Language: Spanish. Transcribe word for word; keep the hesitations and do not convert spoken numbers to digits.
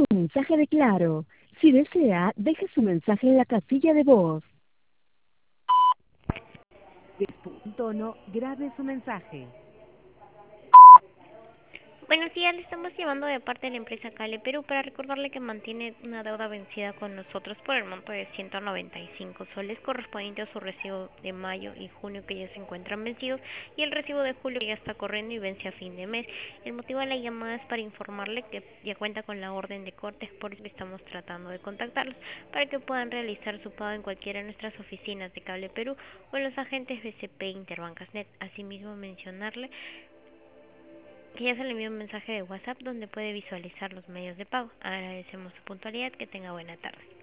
Mensaje de Claro. Si desea, deje su mensaje en la casilla de voz. Después del tono, grabe su mensaje. Buenos días, le estamos llamando de parte de la empresa Cale Perú para recordarle que mantiene una deuda vencida con nosotros por el monto de ciento noventa y cinco soles correspondiente a su recibo de mayo y junio que ya se encuentran vencidos y el recibo de julio que ya está corriendo y vence a fin de mes. El motivo de la llamada es para informarle que ya cuenta con la orden de cortes, por eso estamos tratando de contactarlos para que puedan realizar su pago en cualquiera de nuestras oficinas de Cable Perú o en los agentes B C P Interbancasnet. Asimismo, mencionarle que ya se le envió un mensaje de WhatsApp donde puede visualizar los medios de pago. Agradecemos su puntualidad, que tenga buena tarde.